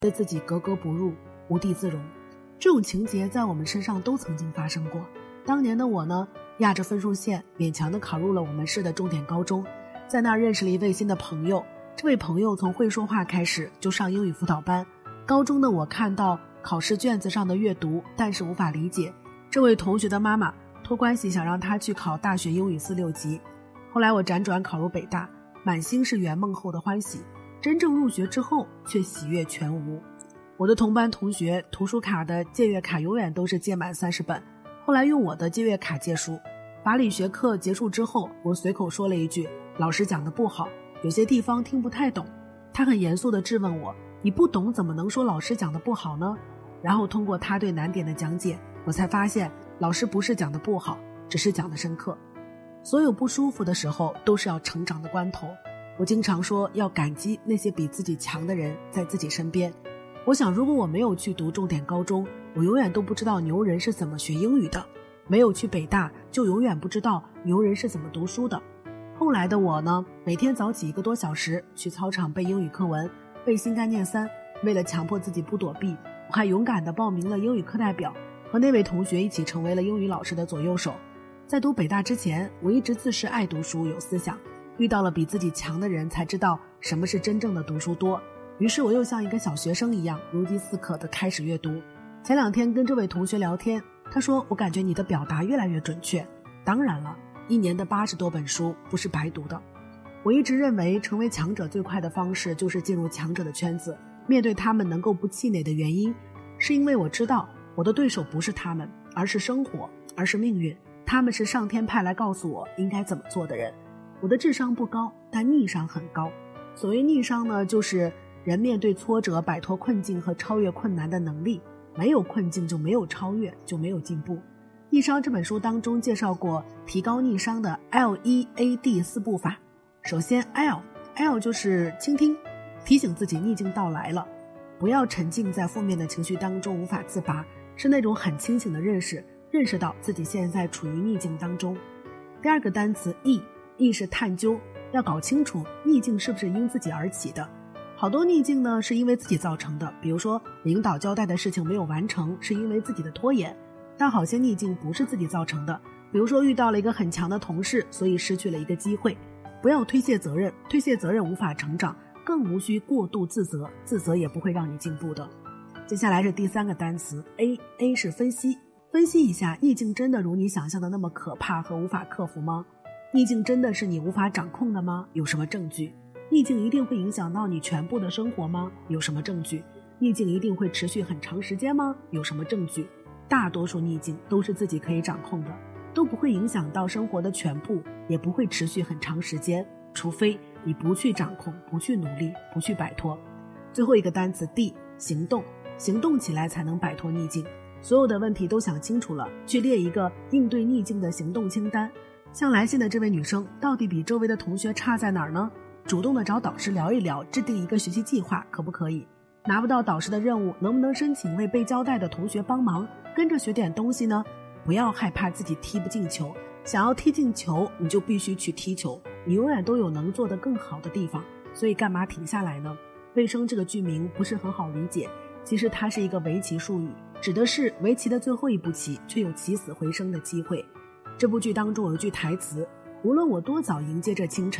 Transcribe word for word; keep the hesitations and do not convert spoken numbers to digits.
对自己格格不入，无地自容。这种情节在我们身上都曾经发生过。当年的我呢，压着分数线勉强地考入了我们市的重点高中，在那儿认识了一位新的朋友。这位朋友从会说话开始就上英语辅导班。高中的我看到考试卷子上的阅读，但是无法理解。这位同学的妈妈托关系想让他去考大学英语四六级。后来我辗转考入北大，满心是圆梦后的欢喜，真正入学之后却喜悦全无。我的同班同学图书卡的借阅卡永远都是借满三十本，后来用我的借阅卡借书。法理学课结束之后，我随口说了一句，老师讲的不好，有些地方听不太懂。他很严肃地质问我，你不懂怎么能说老师讲的不好呢？然后通过他对难点的讲解，我才发现老师不是讲的不好，只是讲的深刻。所有不舒服的时候都是要成长的关头。我经常说要感激那些比自己强的人在自己身边。我想如果我没有去读重点高中，我永远都不知道牛人是怎么学英语的，没有去北大就永远不知道牛人是怎么读书的。后来的我呢，每天早起一个多小时去操场背英语课文，背新概念三。为了强迫自己不躲避，我还勇敢地报名了英语课代表，和那位同学一起成为了英语老师的左右手。在读北大之前，我一直自视爱读书有思想，遇到了比自己强的人才知道什么是真正的读书多。于是我又像一个小学生一样如饥似渴地开始阅读。前两天跟这位同学聊天，他说我感觉你的表达越来越准确。当然了，一年的八十多本书不是白读的。我一直认为成为强者最快的方式就是进入强者的圈子，面对他们能够不气馁的原因，是因为我知道我的对手不是他们，而是生活，而是命运。他们是上天派来告诉我应该怎么做的人。我的智商不高，但逆商很高。所谓逆商呢，就是人面对挫折摆脱困境和超越困难的能力。没有困境就没有超越，就没有进步。逆商这本书当中介绍过提高逆商的 L E A D 四步法。首先 L L 就是倾听，提醒自己逆境到来了，不要沉浸在负面的情绪当中无法自拔，是那种很清醒的认识，认识到自己现在处于逆境当中。第二个单词 E E 是探究，要搞清楚逆境是不是因自己而起的。好多逆境呢是因为自己造成的，比如说领导交代的事情没有完成，是因为自己的拖延。但好些逆境不是自己造成的，比如说遇到了一个很强的同事，所以失去了一个机会。不要推卸责任，推卸责任无法成长，更无需过度自责，自责也不会让你进步的。接下来是第三个单词 A A 是分析。分析一下，逆境真的如你想象的那么可怕和无法克服吗？逆境真的是你无法掌控的吗？有什么证据？逆境一定会影响到你全部的生活吗？有什么证据？逆境一定会持续很长时间吗？有什么证据？大多数逆境都是自己可以掌控的，都不会影响到生活的全部，也不会持续很长时间，除非你不去掌控，不去努力，不去摆脱。最后一个单词 D 行动，行动起来才能摆脱逆境。所有的问题都想清楚了，去列一个应对逆境的行动清单。像来信的这位女生到底比周围的同学差在哪儿呢？主动的找导师聊一聊，制定一个学习计划，可不可以？拿不到导师的任务，能不能申请为被交代的同学帮忙，跟着学点东西呢？不要害怕自己踢不进球，想要踢进球，你就必须去踢球。你永远都有能做得更好的地方，所以干嘛停下来呢？卫生这个剧名不是很好理解，其实它是一个围棋术语，指的是围棋的最后一步棋，却有起死回生的机会。这部剧当中有一句台词，无论我多早迎接着清晨，